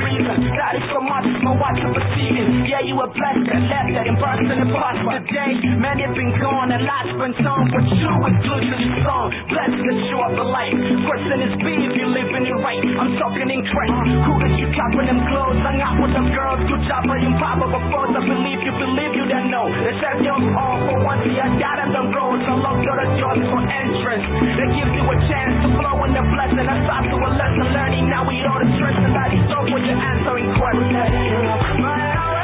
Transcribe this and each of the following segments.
reason. That is so much my watch of receiving. Yeah, you were blessed and left that in burst and prosper. Today, many have been gone and lots been sown, but you was good to the song. Blessed that you are the light. Question is be if you living it right. I'm talking in Christ. Who that you copping them clothes? Hung out with them girls. Good job for improbable foes. I believe you then know. They said you're all for once. Yeah, I got them the roads. I love the doors for entrance. They give you a chance to flow in the blessing. I start to a lesson learning. Now we all the stress and that is so when you're answering questions.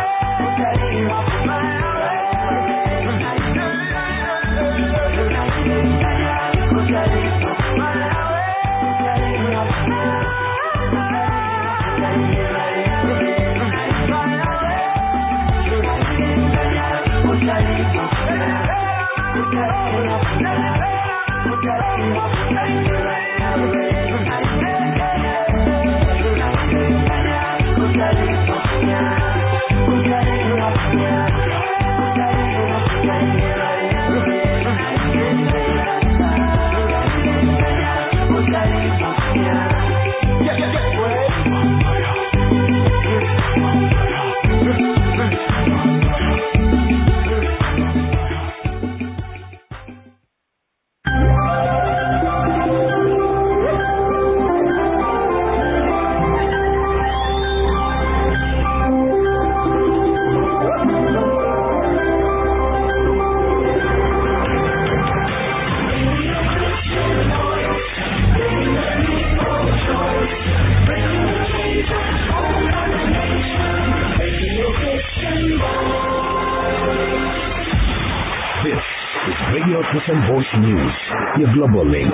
Voice News, your global link.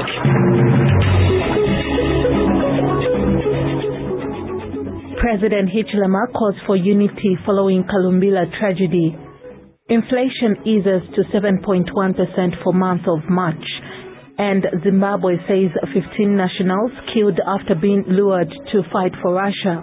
President Hichilema calls for unity following Kalumbila tragedy. Inflation eases to 7.1% for month of March. And Zimbabwe says 15 nationals killed after being lured to fight for Russia.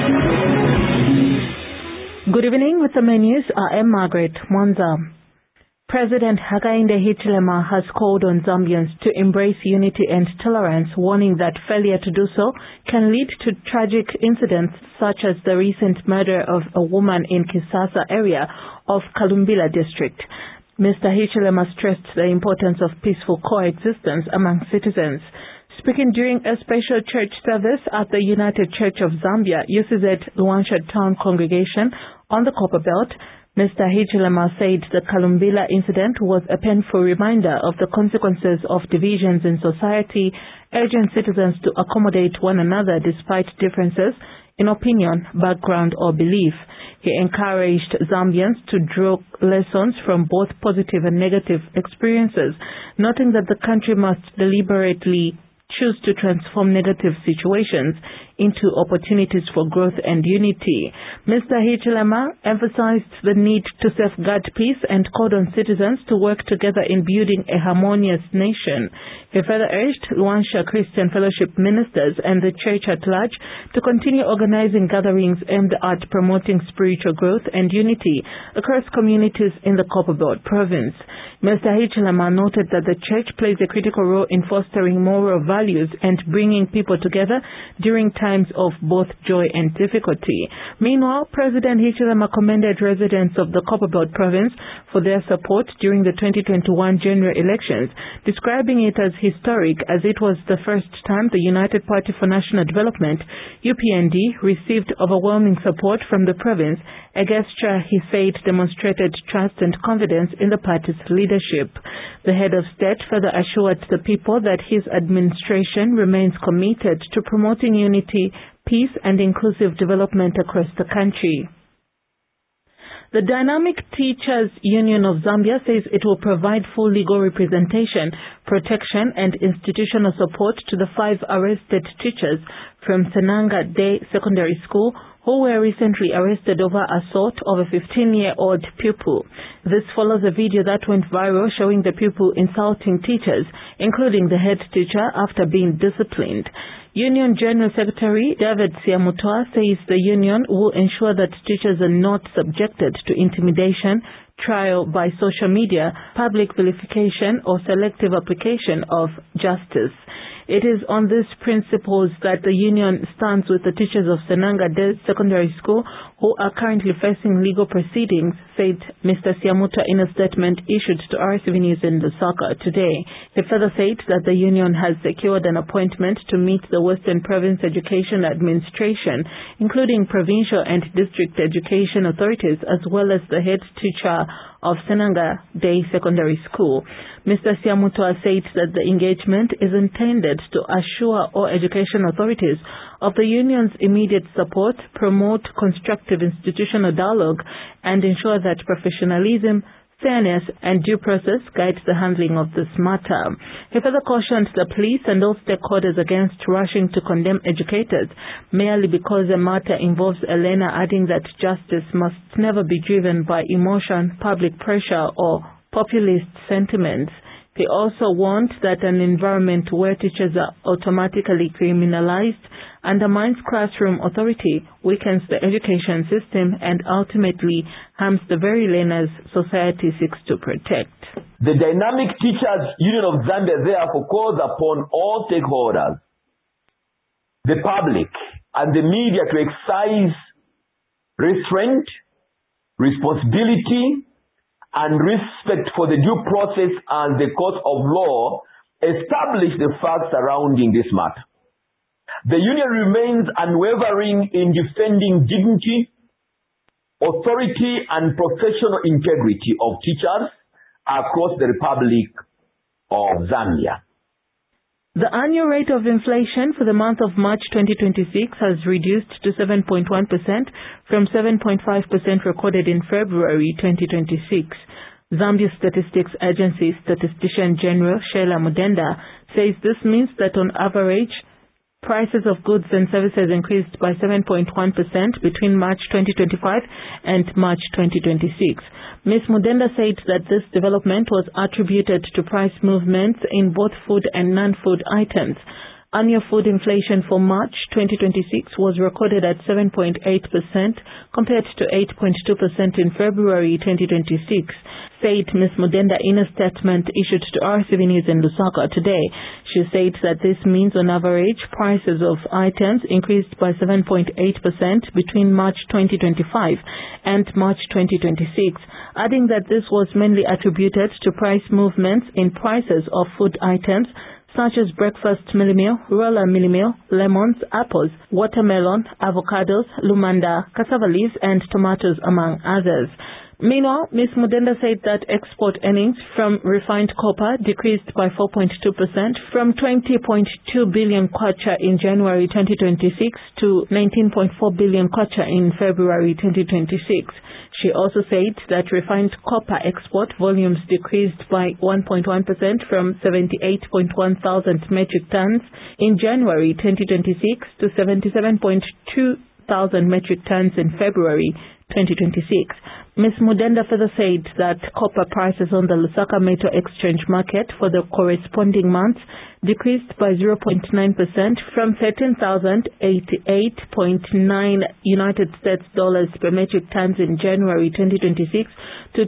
Good evening. With the main news, I am Margaret Mwanza. President Hakainde Hichilema has called on Zambians to embrace unity and tolerance, warning that failure to do so can lead to tragic incidents such as the recent murder of a woman in Kisasa area of Kalumbila district. Mr. Hichilema stressed the importance of peaceful coexistence among citizens. Speaking during a special church service at the United Church of Zambia, UCZ Luanshya Town Congregation on the Copperbelt, Mr. Hichilema said the Kalumbila incident was a painful reminder of the consequences of divisions in society, urging citizens to accommodate one another despite differences in opinion, background or belief. He encouraged Zambians to draw lessons from both positive and negative experiences, noting that the country must deliberately choose to transform negative situations into opportunities for growth and unity. Mr. Hichilema emphasized the need to safeguard peace and called on citizens to work together in building a harmonious nation. He further urged Luanshya Christian Fellowship ministers and the church at large to continue organizing gatherings aimed at promoting spiritual growth and unity across communities in the Copperbelt province. Mr. Hichilema noted that the church plays a critical role in fostering moral values and bringing people together during times of both joy and difficulty. Meanwhile, President Hichilema commended residents of the Copperbelt province for their support during the 2021 general elections, describing it as historic as it was the first time the United Party for National Development, UPND, received overwhelming support from the province, a gesture he said demonstrated trust and confidence in the party's leadership. The head of state further assured the people that his administration remains committed to promoting unity, peace and inclusive development across the country. The Dynamic Teachers Union of Zambia says it will provide full legal representation, protection and institutional support to the 5 arrested teachers from Senanga Day Secondary School who were recently arrested over assault of a 15-year-old pupil. This follows a video that went viral showing the pupil insulting teachers, including the head teacher, after being disciplined. Union General Secretary David Siamutoa says the union will ensure that teachers are not subjected to intimidation, trial by social media, public vilification or selective application of justice. It is on these principles that the union stands with the teachers of Senanga Secondary School who are currently facing legal proceedings, said Mr. Siamuta in a statement issued to RTV News in Lusaka today. He further said that the union has secured an appointment to meet the Western Province Education Administration, including provincial and district education authorities, as well as the head teacher of Senanga Day Secondary School. Mr. Siamuta said that the engagement is intended to assure all education authorities of the union's immediate support, promote constructive institutional dialogue, and ensure that professionalism, fairness, and due process guide the handling of this matter. He further cautioned the police and all stakeholders against rushing to condemn educators merely because a matter involves Elena, adding that justice must never be driven by emotion, public pressure, or populist sentiments. He also warned that an environment where teachers are automatically criminalized undermines classroom authority, weakens the education system, and ultimately harms the very learners society seeks to protect. The Dynamic Teachers Union of Zambia therefore calls upon all stakeholders, the public, and the media to exercise restraint, responsibility, and respect for the due process and the court of law, establish the facts surrounding this matter. The union remains unwavering in defending dignity, authority, and professional integrity of teachers across the Republic of Zambia. The annual rate of inflation for the month of March 2026 has reduced to 7.1% from 7.5% recorded in February 2026. Zambia Statistics Agency Statistician General Sheila Mudenda says this means that on average, prices of goods and services increased by 7.1% between March 2025 and March 2026. Ms. Mudenda said that this development was attributed to price movements in both food and non-food items. Annual food inflation for March 2026 was recorded at 7.8% compared to 8.2% in February 2026, said Ms. Mudenda in a statement issued to RTV News in Lusaka today. She said that this means on average prices of items increased by 7.8% between March 2025 and March 2026, adding that this was mainly attributed to price movements in prices of food items such as breakfast mealie meal, roller mealie meal, lemons, apples, watermelon, avocados, lumanda, cassava leaves, and tomatoes, among others. Meanwhile, Ms. Mudenda said that export earnings from refined copper decreased by 4.2% from 20.2 billion kwacha in January 2026 to 19.4 billion kwacha in February 2026. She also said that refined copper export volumes decreased by 1.1% from 78.1 thousand metric tons in January 2026 to 77.2 thousand metric tons in February 2026. Ms. Mudenda further said that copper prices on the Lusaka Metal Exchange market for the corresponding months decreased by 0.9% from $13,088.9 United States dollars per metric tons in January 2026 to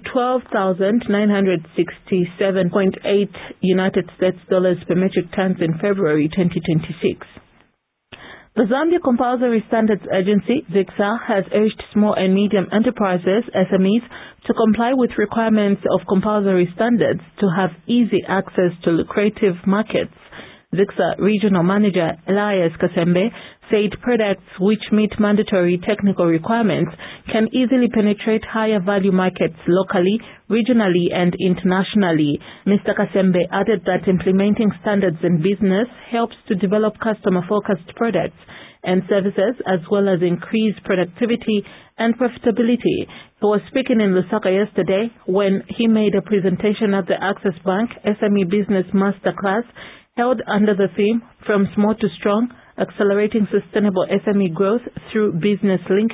$12,967.8 United States dollars per metric tons in February 2026. The Zambia Compulsory Standards Agency, ZICSA, has urged small and medium enterprises, SMEs, to comply with requirements of compulsory standards to have easy access to lucrative markets. ZICSA Regional Manager Elias Kasembe said products which meet mandatory technical requirements can easily penetrate higher value markets locally, regionally, and internationally. Mr. Kasembe added that implementing standards in business helps to develop customer-focused products and services as well as increase productivity and profitability. He was speaking in Lusaka yesterday when he made a presentation at the Access Bank SME Business Masterclass held under the theme From Small to Strong, Accelerating Sustainable SME Growth Through Business Linkage